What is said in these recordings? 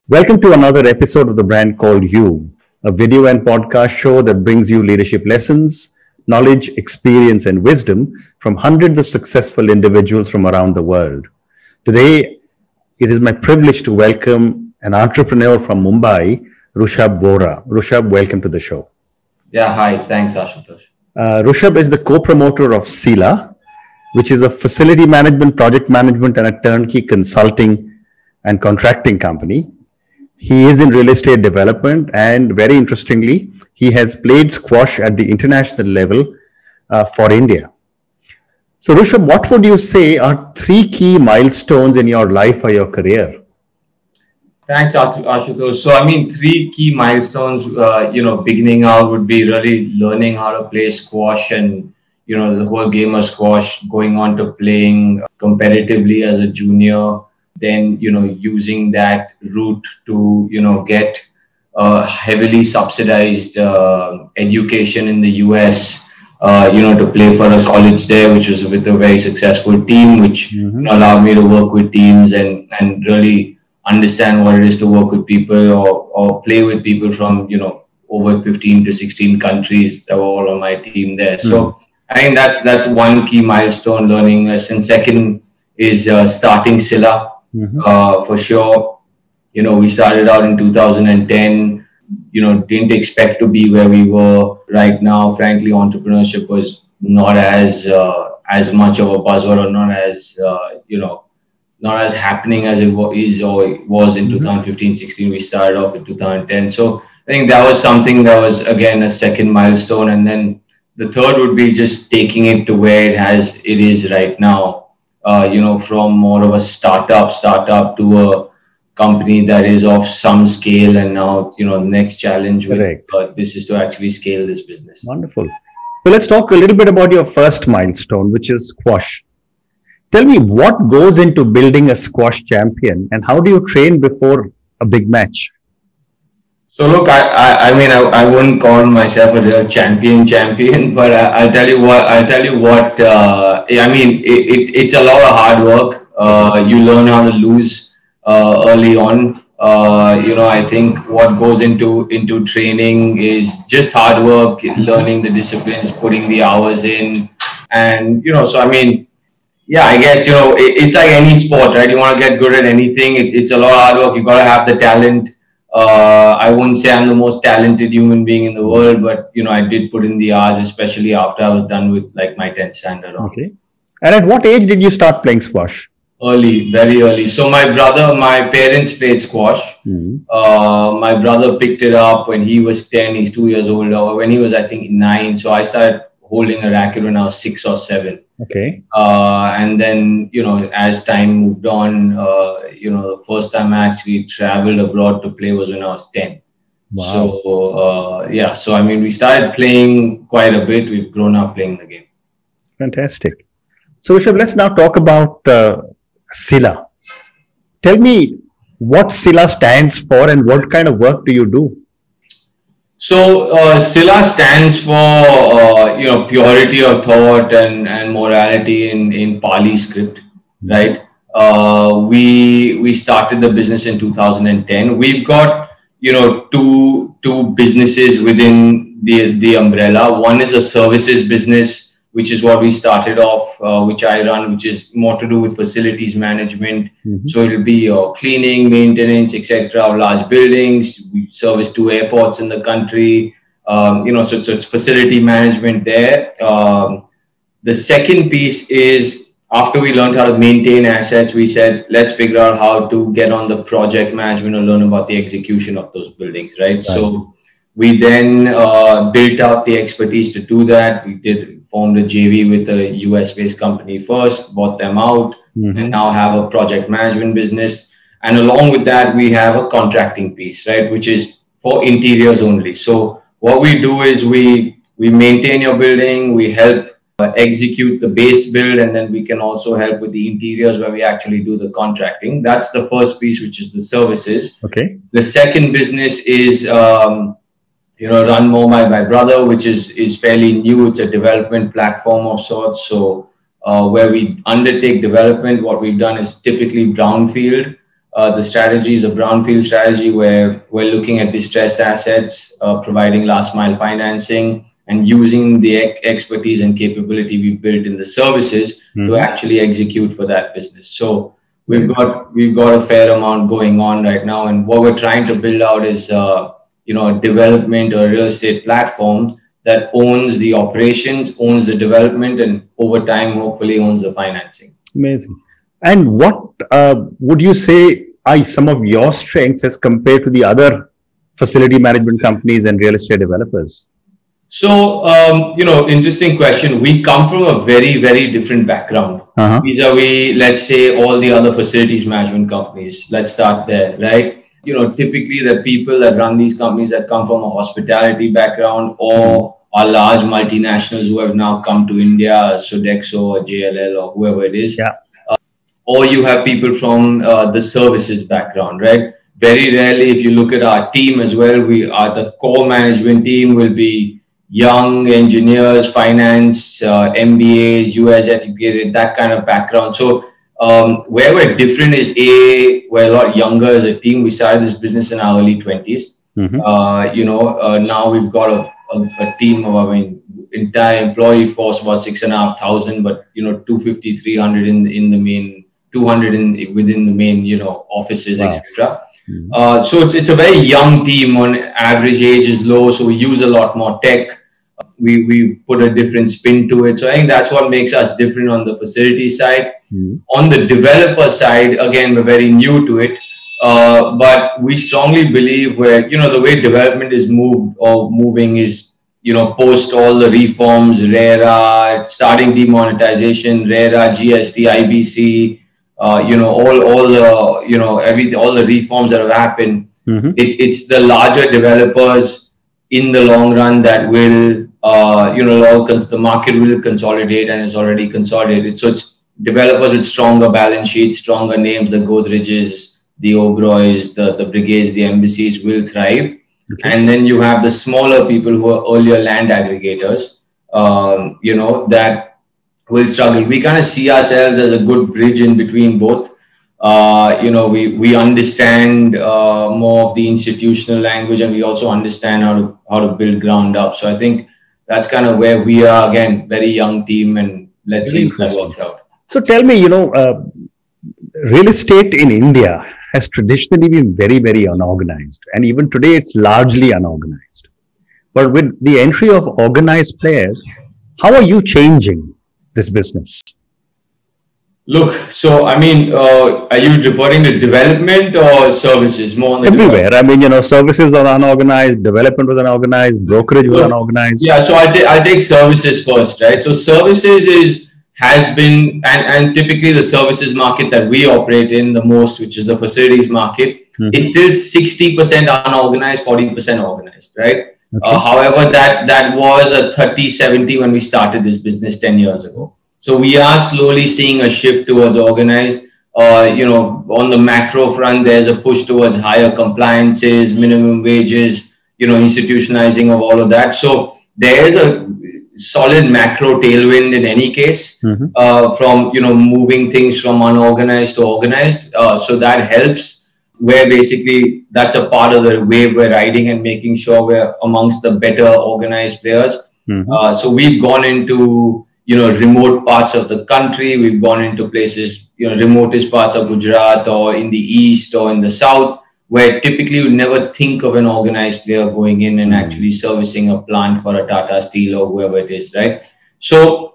Welcome to another episode of the brand called You, a video and podcast show that brings you leadership lessons, knowledge, experience, and wisdom from hundreds of successful individuals from around the world. Today, it is my privilege to welcome an entrepreneur from Mumbai, Rushabh Vora. Rushabh, welcome to the show. Yeah, hi. Thanks, Ashutosh. Rushabh is the co-promoter of Sila, which is a facility management, project management, and a turnkey consulting and contracting company. He is in real estate development, and very interestingly, he has played squash at the international level for India. So, Rushabh, what would you say are three key milestones in your life or your career? Thanks, Ashutosh. Three key milestones, beginning out would be really learning how to play squash and, the whole game of squash, going on to playing competitively as a junior, then, using that route to, get heavily subsidized education in the US, to play for a college there, which was with a very successful team, which allowed me to work with teams and really understand what it is to work with people or play with people from, over 15 to 16 countries that were all on my team there. So I think that's one key milestone, learning lesson. Second is starting Sila. For sure. We started out in 2010, didn't expect to be where we were right now. Frankly, entrepreneurship was not as much of a buzzword, or not as happening as it was in 2015, 16. We started off in 2010. So I think that was something that was, again, a second milestone. And then the third would be just taking it to where it is right now. From more of a startup to a company that is of some scale. And now, the next challenge with this is to actually scale this business. Wonderful. So let's talk a little bit about your first milestone, which is squash. Tell me what goes into building a squash champion and how do you train before a big match? So look, I wouldn't call myself a real champion, but I'll tell you what. It's a lot of hard work. You learn how to lose early on. I think what goes into training is just hard work, learning the disciplines, putting the hours in, and I guess it's like any sport, right? You want to get good at anything. It's a lot of hard work. You got to have the talent. I wouldn't say I'm the most talented human being in the world, but I did put in the hours, especially after I was done with like my 10th standard. Okay. And at what age did you start playing squash? Early, very early. So my parents played squash. My brother picked it up when he was 10. He's 2 years older. When he was, I think, 9. So I started holding a racket when I was 6 or 7. Okay. And then, as time moved on, the first time I actually traveled abroad to play was when I was 10. Wow. So, we started playing quite a bit. We've grown up playing the game. Fantastic. So, Rushabh, let's now talk about Sila. Tell me what Sila stands for and what kind of work do you do? So Sila stands for purity of thought and morality in Pali script, right? We started the business in 2010. We've got two businesses within the umbrella. One is a services business, which is what we started off, which I run, which is more to do with facilities management. So it'll be cleaning, maintenance, etc. of large buildings. We service 2 airports in the country. So it's facility management there. The second piece is, after we learned how to maintain assets, we said, let's figure out how to get on the project management and learn about the execution of those buildings, right? So we then built out the expertise to do that. We formed a JV with a US-based company first, bought them out, and now have a project management business. And along with that, we have a contracting piece, right, which is for interiors only. So what we do is we maintain your building, we help execute the base build, and then we can also help with the interiors where we actually do the contracting. That's the first piece, which is the services. Okay. The second business is run more by my brother, which is fairly new. It's a development platform of sorts. So where we undertake development, what we've done is typically brownfield. The strategy is a brownfield strategy where we're looking at distressed assets, providing last mile financing, and using the expertise and capability we built in the services to actually execute for that business. So we've got a fair amount going on right now, and what we're trying to build out is a development or real estate platform that owns the operations, owns the development, and over time hopefully owns the financing. Amazing. And what would you say are some of your strengths as compared to the other facility management companies and real estate developers? So, interesting question. We come from a very, very different background. Vis-a-vis, let's say, all the other facilities management companies. Let's start there, right? Typically the people that run these companies that come from a hospitality background or are large multinationals who have now come to India, Sodexo or JLL or whoever it is. Yeah. Or you have people from the services background, right? Very rarely, if you look at our team as well, the core management team will be young engineers, finance, MBAs, US educated, that kind of background. So where we're different is we're a lot younger as a team. We started this business in our early 20s. Now we've got a team of, entire employee force about 6,500, but 250, 300 in the main, 200 within the main offices, wow, etc. So it's a very young team. On average age is low, so we use a lot more tech. We put a different spin to it. So I think that's what makes us different on the facility side. On the developer side, again, we're very new to it, but we strongly believe where the way development is moving is post all the reforms, RERA, starting demonetization, RERA, GST, IBC, all the reforms that have happened. It's the larger developers in the long run that will, the market will consolidate and is already consolidated. So it's developers with stronger balance sheets, stronger names, the Godrejs, the Oberois, the Brigades, the Embassies will thrive. Okay. And then you have the smaller people who are earlier land aggregators, that will struggle. We kind of see ourselves as a good bridge in between both. We understand more of the institutional language, and we also understand how to build ground up. So I think that's kind of where we are. Again, very young team, and let's see if that works out. So tell me, real estate in India has traditionally been very, very unorganized, and even today it's largely unorganized. But with the entry of organized players, how are you changing this business? Look, so are you referring to development or services? More on the everywhere. Services were unorganized, development was unorganized, brokerage was unorganized. Yeah, so I'll take services first, right? So services has been, and typically the services market that we operate in the most, which is the facilities market, is still 60% unorganized, 40% organized, right? Okay. However, that was a 30-70 when we started this business 10 years ago. So we are slowly seeing a shift towards organized. On the macro front, there's a push towards higher compliances, minimum wages, institutionalizing of all of that. So there's a solid macro tailwind in any case from moving things from unorganized to organized. So that helps, where basically that's a part of the wave we're riding and making sure we're amongst the better organized players. So we've gone into remote parts of the country. We've gone into places, remotest parts of Gujarat or in the east or in the south, where typically you never think of an organized player going in and actually servicing a plant for a Tata Steel or whoever it is, right? So,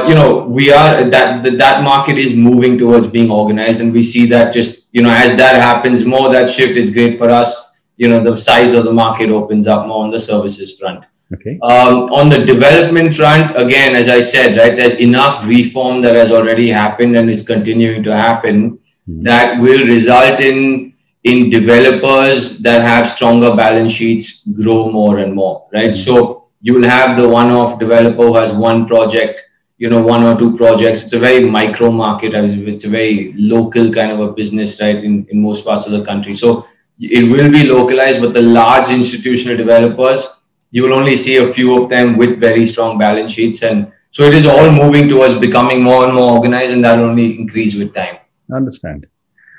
we are, that market is moving towards being organized, and we see that just, as that happens more, that shift is great for us. The size of the market opens up more on the services front. Okay. On the development front, again, as I said, right, there's enough reform that has already happened and is continuing to happen that will result in developers that have stronger balance sheets grow more and more, right? So you will have the one-off developer who has one project, one or two projects. It's a very micro market. It's a very local kind of a business, right, in most parts of the country. So it will be localized, but the large institutional developers, you will only see a few of them with very strong balance sheets. And so it is all moving towards becoming more and more organized, and that will only increase with time. I understand.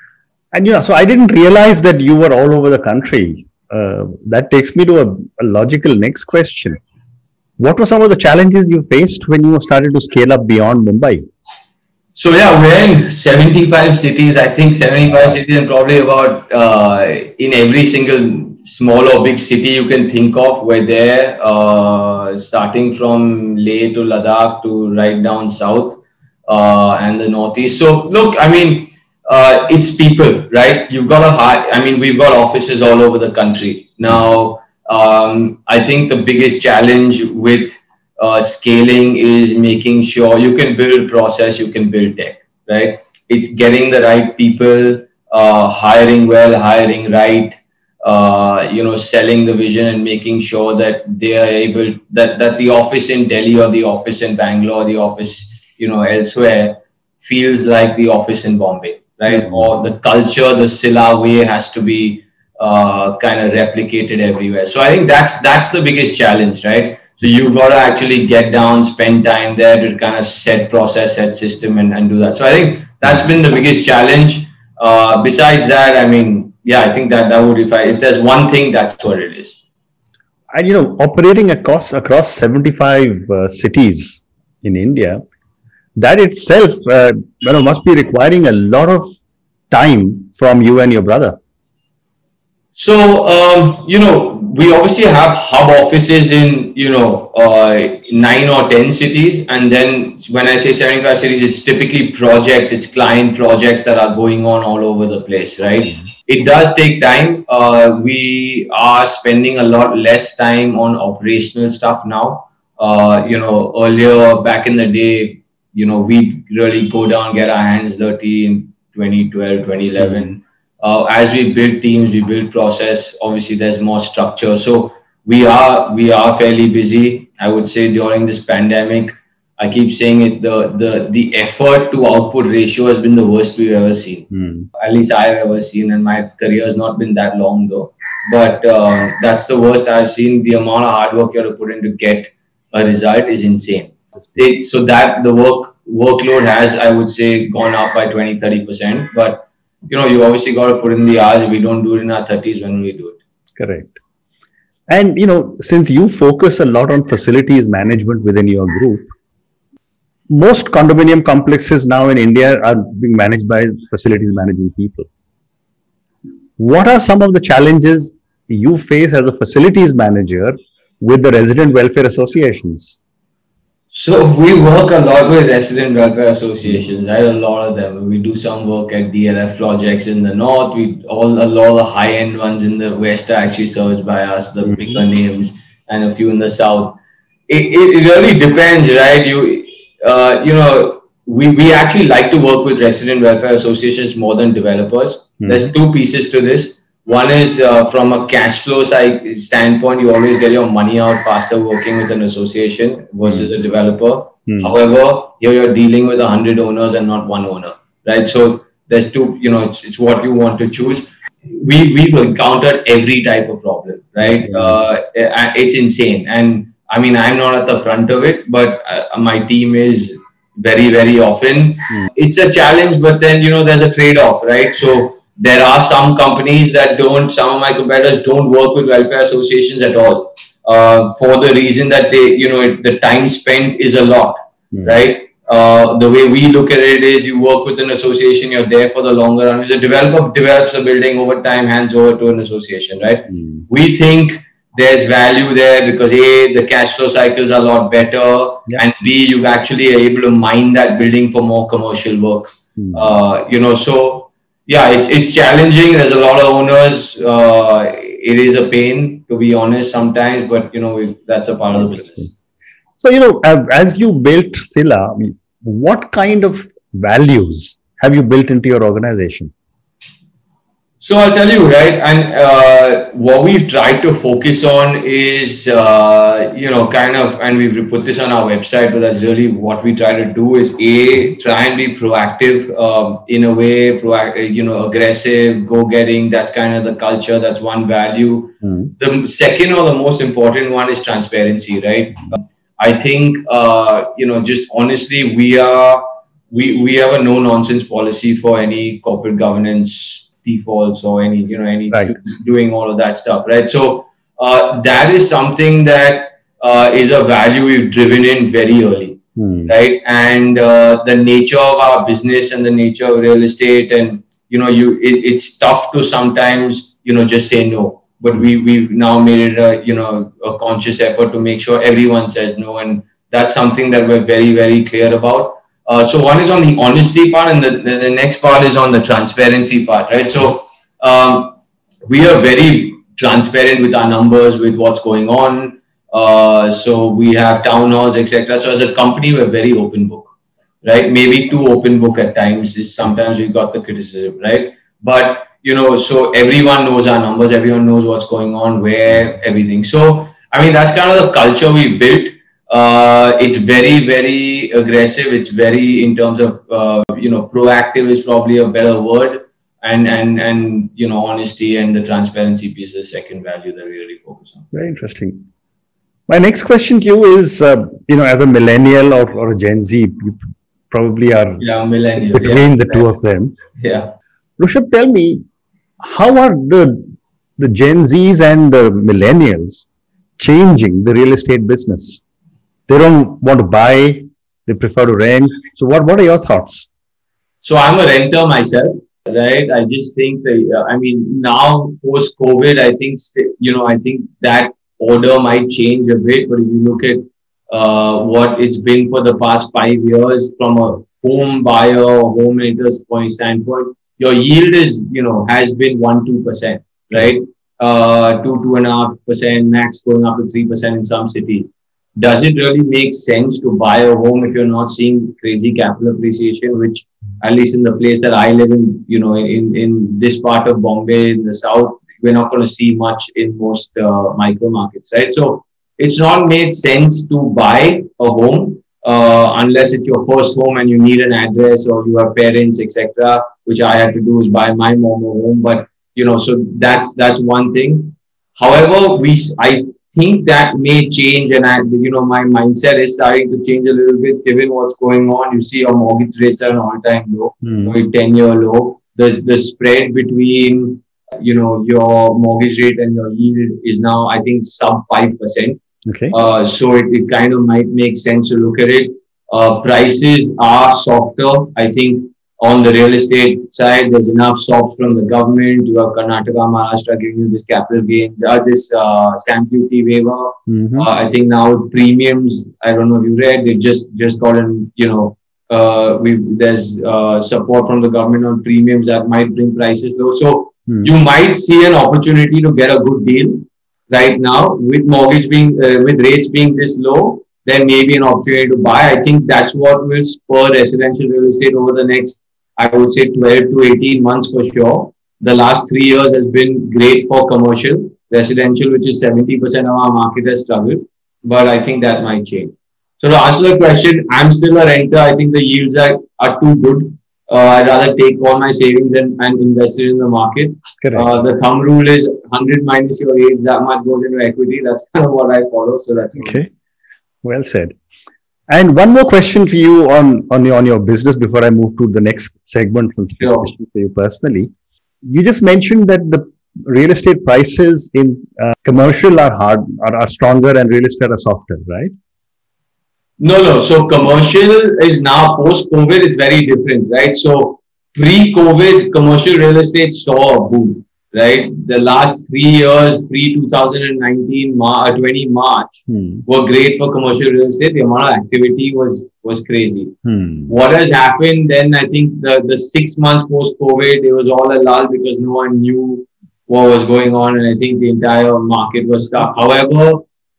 And so I didn't realize that you were all over the country. That takes me to a logical next question. What were some of the challenges you faced when you started to scale up beyond Mumbai? So yeah, we're in 75 cities. I think 75 cities, and probably about in every single small or big city you can think of. We're there, starting from Leh to Ladakh to right down south and the northeast. So look, I mean, it's people, right? You've got we've got offices all over the country now. I think the biggest challenge with scaling is making sure you can build process, you can build tech, right? It's getting the right people, hiring well, hiring right, selling the vision and making sure that they are able, that the office in Delhi or the office in Bangalore, the office, elsewhere feels like the office in Bombay, right? Mm-hmm. Or the culture, the Sila way has to be kind of replicated everywhere. So I think that's the biggest challenge, right? So you've got to actually get down, spend time there to kind of set process, set system and do that. So I think that's been the biggest challenge. Besides that, I mean, yeah, I think that would, if there's one thing, that's what it is. And, operating across 75 cities in India, that itself, must be requiring a lot of time from you and your brother. So, we obviously have hub offices in, 9 or 10 cities. And then when I say 75 cities, it's typically projects, it's client projects that are going on all over the place, right? Mm-hmm. It does take time. We are spending a lot less time on operational stuff now. Earlier, back in the day, we really go down, get our hands dirty in 2012, 2011. Mm-hmm. As we build teams, we build process. Obviously, there's more structure. So we are fairly busy. I would say during this pandemic, I keep saying it. The effort to output ratio has been the worst we've ever seen. At least I've ever seen, and my career has not been that long though. But that's the worst I've seen. The amount of hard work you have to put in to get a result is insane. So that the workload has, I would say, gone up by 20-30%. But you obviously got to put in the hours. If we don't do it in our 30s, when will we do it? Correct. And, since you focus a lot on facilities management within your group, most condominium complexes now in India are being managed by facilities management people. What are some of the challenges you face as a facilities manager with the resident welfare associations? So we work a lot with resident welfare associations, right? A lot of them. We do some work at DLF projects in the north. A lot of the high-end ones in the west are actually serviced by us, the bigger names, and a few in the south. It really depends, right? We actually like to work with resident welfare associations more than developers. Mm-hmm. There's two pieces to this. One is from a cash flow standpoint, you always get your money out faster working with an association versus a developer. However, here you're dealing with 100 owners and not one owner, right? So there's two, it's what you want to choose. We've encountered every type of problem, right? It's insane. And I mean, I'm not at the front of it, but my team is very, very often. It's a challenge, but then, there's a trade-off, right? So there are some companies that some of my competitors don't work with welfare associations at all, for the reason that the time spent is a lot, right? The way we look at it is you work with an association, you're there for the longer run. If a developer develops a building over time, hands over to an association, right? We think there's value there because A, the cash flow cycles are a lot better, and B, you actually are able to mine that building for more commercial work. So yeah, it's challenging. There's a lot of owners. It is a pain, to be honest, sometimes, but that's a part of the business. So as you built Sila, what kind of values have you built into your organization? So I'll tell you, right, and what we've tried to focus on is, and we've put this on our website, but that's really what we try to do is try and be proactive in a way, aggressive, go-getting. That's kind of the culture. That's one value. The second or the most important one is transparency, right? I think, just honestly, we have a no-nonsense policy for any corporate governance defaults or any Right. things doing all of that stuff, right? So that is something that is a value we've driven in very early, right? And the nature of our business and the nature of real estate, and it's tough to sometimes just say no. But we've now made it a conscious effort to make sure everyone says no, and that's something that we're very, very clear about. So one is on the honesty part, and the next part is on the transparency part, right? So we are very transparent with our numbers, with what's going on. So we have town halls, etc. So as a company, we're very open book, right? Maybe too open book at times is sometimes we've got the criticism, right? But so everyone knows our numbers, everyone knows what's going on, where, everything. So I mean, that's kind of the culture we built. It's very, very aggressive. It's very, in terms of proactive is probably a better word, and honesty and the transparency piece is the second value that we really focus on. Very interesting. My next question to you is, as a millennial or a Gen Z, you probably are millennial between the two of them. Yeah. Rushabh, tell me, how are the Gen Zs and the millennials changing the real estate business? They don't want to buy, they prefer to rent. So what are your thoughts? So I'm a renter myself, right? I just think that, now post-COVID, I think that order might change a bit. But if you look at what it's been for the past 5 years from a home buyer or home renter's standpoint, your yield is, has been 1-2%, right? 2.5%, max going up to 3% in some cities. Does it really make sense to buy a home if you're not seeing crazy capital appreciation, which at least in the place that I live in, in this part of Bombay, in the south, we're not going to see much in most micro markets, right? So it's not made sense to buy a home unless it's your first home and you need an address or you have parents, etc., which I had to do is buy my mom a home. But, so that's one thing. However, I think that may change, and my mindset is starting to change a little bit given what's going on. You see your mortgage rates are an all-time low, 10-year low. The spread between your mortgage rate and your yield is now, I think, sub 5%. Okay. So it kind of might make sense to look at it. Prices are softer. I think on the real estate side, there's enough stops from the government. You have Karnataka, Maharashtra giving you this capital gains, this stamp duty waiver. I think now premiums, I don't know if you read, they've just gotten, there's support from the government on premiums that might bring prices low. So you might see an opportunity to get a good deal right now with mortgage being, with rates being this low. Then maybe an opportunity to buy. I think that's what will spur residential real estate over the next, I would say, 12 to 18 months for sure. The last 3 years has been great for commercial. Residential, which is 70% of our market, has struggled. But I think that might change. So to answer the question, I'm still a renter. I think the yields are too good. I'd rather take all my savings and invest it in the market. The thumb rule is 100 minus your age, that much goes into equity. That's kind of what I follow. So that's okay. Well said. And one more question for you on your business before I move to the next segment for you personally. You just mentioned that the real estate prices in commercial are stronger and real estate are softer, right? No. So commercial is now post-COVID, it's very different, right? So pre-COVID, commercial real estate saw a boom. Right, the last 3 years, pre-2019, 20 March, were great for commercial real estate. The amount of activity was crazy. What has happened then? I think the 6 months post-COVID, it was all a lull because no one knew what was going on, and I think the entire market was stuck. However,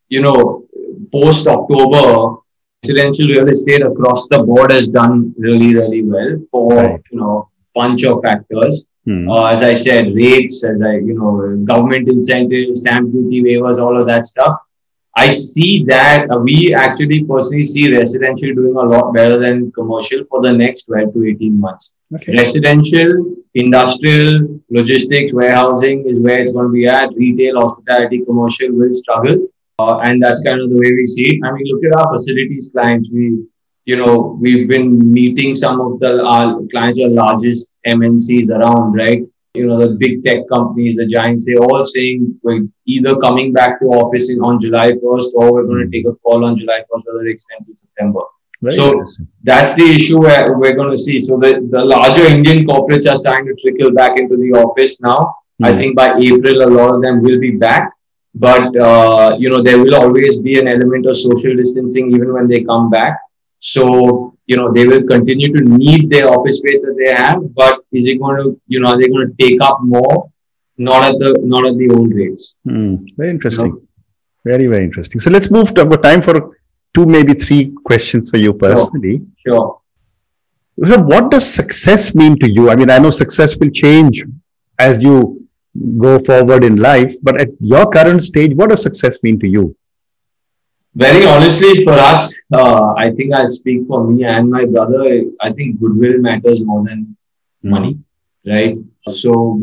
post-October, residential real estate across the board has done really, really well for bunch of factors. As I said, rates, government incentives, stamp duty waivers, all of that stuff. I see that we actually personally see residential doing a lot better than commercial for the next 12 to 18 months. Okay. Residential, industrial, logistics, warehousing is where it's going to be at. Retail, hospitality, commercial will struggle. And that's kind of the way we see it. I mean, look at our facilities clients. We've been meeting some of our clients, our largest MNCs around, right? the big tech companies, the giants, they're all saying we're either coming back to office on July 1st or we're going to take a call on July 1st whether they extend to September. So that's the issue where we're going to see. So the larger Indian corporates are starting to trickle back into the office now. I think by April, a lot of them will be back. But, there will always be an element of social distancing even when they come back. So, they will continue to need their office space that they have. But is it going to, are they going to take up more? Not at the old rates. Very interesting. Very, very interesting. So let's move to time for 2, maybe 3 questions for you personally. Sure. So what does success mean to you? I mean, I know success will change as you go forward in life, but at your current stage, what does success mean to you? Very honestly, for us, I think I'll speak for me and my brother. I think goodwill matters more than money, right? So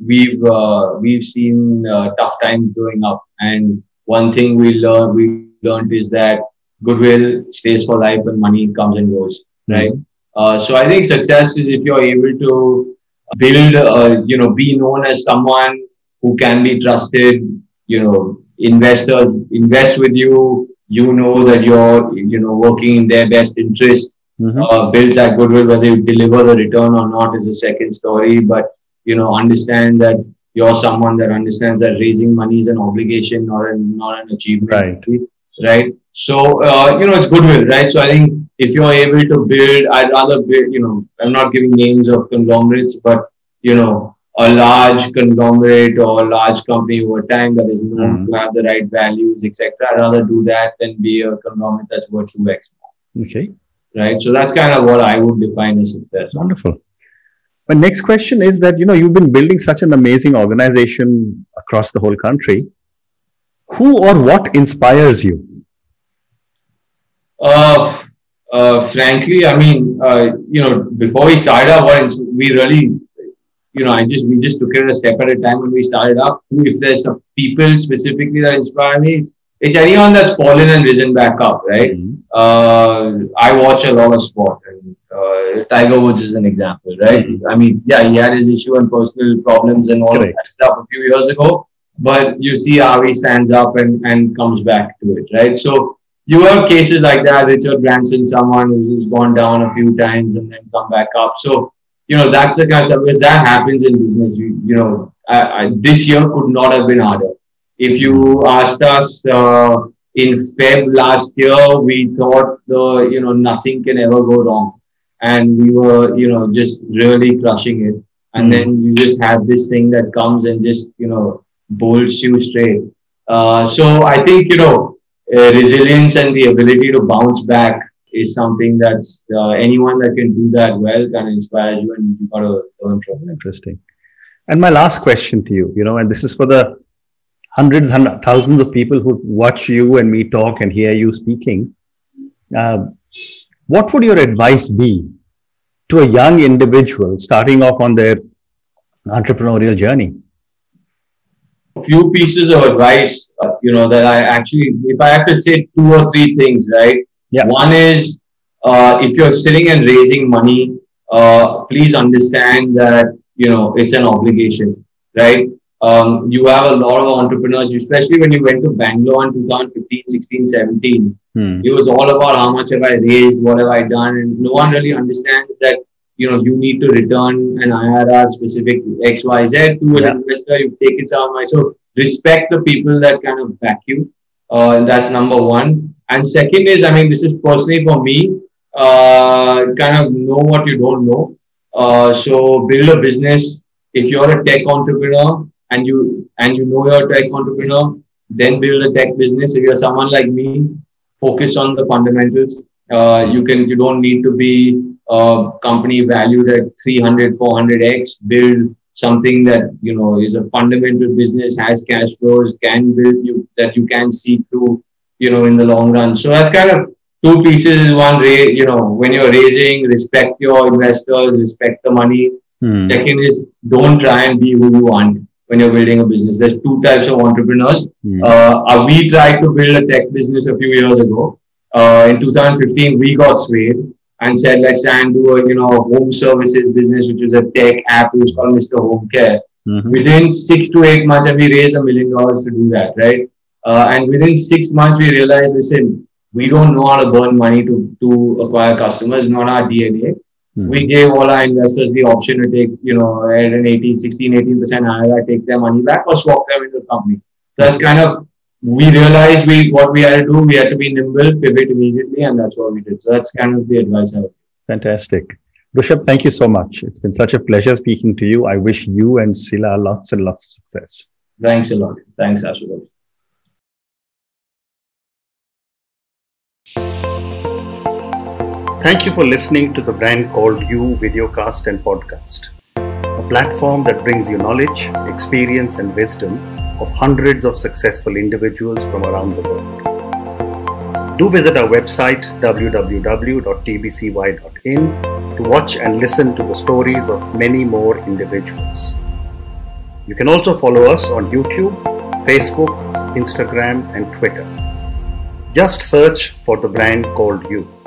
we've seen tough times growing up, and one thing we learned is that goodwill stays for life and money comes and goes, right? So I think success is if you're able to build, be known as someone who can be trusted, investors invest with you, that you're, working in their best interest, build that goodwill, whether you deliver the return or not is a second story, but, understand that you're someone that understands that raising money is an obligation, not an achievement. Right. So, it's goodwill, right? So I think if you're able to build, I'd rather build, I'm not giving names of conglomerates, but, a large conglomerate or a large company over time that is known to have the right values, etc. I'd rather do that than be a conglomerate that's worth 2x more. Okay. Right. So that's kind of what I would define as success. Wonderful. My next question is that, you've been building such an amazing organization across the whole country. Who or what inspires you? Frankly, I mean, before we started out, we really, we just took it a step at a time when we started up. If there's some people specifically that inspire me, it's anyone that's fallen and risen back up, right? I watch a lot of sport, and Tiger Woods is an example, right? I mean, yeah, he had his issue and personal problems and all of that stuff a few years ago, but you see how he stands up and comes back to it, right? So you have cases like that, Richard Branson, someone who's gone down a few times and then come back up. So, that's the kind of stuff, because that happens in business. This year could not have been harder. If you asked us in Feb last year, we thought nothing can ever go wrong. And we were, just really crushing it. And then you just have this thing that comes and just, bolts you straight. So I think, resilience and the ability to bounce back is something that's anyone that can do that well can inspire you, and you've got to learn from it. Interesting. And my last question to you, and this is for the hundreds and thousands of people who watch you and me talk and hear you speaking. What would your advice be to a young individual starting off on their entrepreneurial journey? A few pieces of advice, that I actually, if I have to say 2 or 3 things, right? Yeah. One is, if you're sitting and raising money, please understand that, it's an obligation, right? You have a lot of entrepreneurs, especially when you went to Bangalore in 2015, 16, 17. It was all about how much have I raised, what have I done, and no one really understands that, you need to return an IRR specific X, Y, Z to an investor. You've taken some money. So respect the people that kind of back you. That's number one. And second is, I mean, this is personally for me, kind of know what you don't know. So build a business. If you're a tech entrepreneur and you know you're a tech entrepreneur, then build a tech business. If you're someone like me, focus on the fundamentals. You don't need to be a company valued at 300, 400x. Build something that, is a fundamental business, has cash flows, can build that you can see through, in the long run. So that's kind of 2 pieces. One, when you're raising, respect your investors, respect the money. Second is, don't try and be who you aren't when you're building a business. There's 2 types of entrepreneurs. We tried to build a tech business a few years ago. In 2015, we got swayed. and said, let's try and do a home services business, which is a tech app. It was called Mr. Home Care. Within 6 to 8 months, and we raised $1 million to do that, right? And within 6 months, we realized, listen, we don't know how to burn money to acquire customers, not our DNA. We gave all our investors the option to take, at an 18% IRR, take their money back or swap them into the company. So that's kind of, we realized what we had to do. We had to be nimble, pivot immediately, and that's what we did. So that's kind of the advice I would give. Fantastic. Rishabh, thank you so much. It's been such a pleasure speaking to you. I wish you and Sila lots and lots of success. Thanks a lot. Thanks, Ashutosh. Thank you for listening to the Brand Called You videocast and podcast, a platform that brings you knowledge, experience, and wisdom of hundreds of successful individuals from around the world. Do visit our website www.tbcy.in to watch and listen to the stories of many more individuals. You can also follow us on YouTube, Facebook, Instagram, and Twitter. Just search for the Brand Called You.